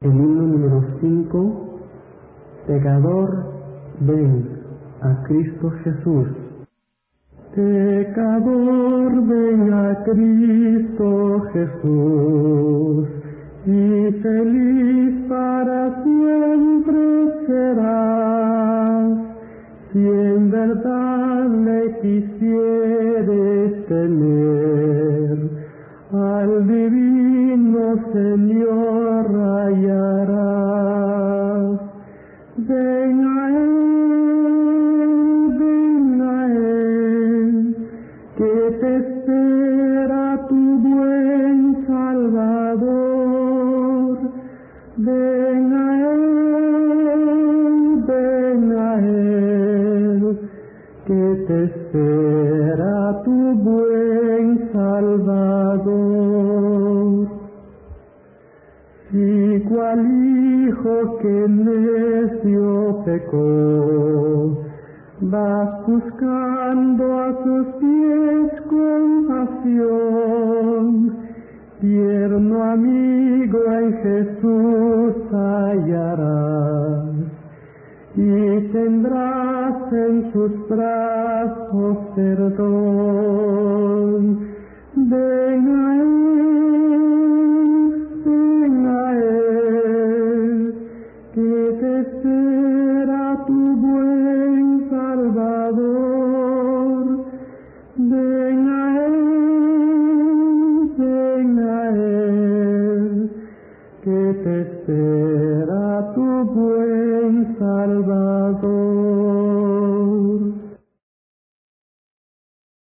El himno número 5, Pecador, ven a Cristo Jesús. Pecador, ven a Cristo Jesús, y feliz para siempre serás, si en verdad le quisieres tener, al divino Señor hallarás. Ven a Él, que te espera tu buen Salvador. Ven a Él, que te espera tu buen Salvador. Si cual hijo que necio pecó, vas buscando a sus pies compasión, tierno amigo en Jesús hallarás, y tendrás en sus brazos perdón.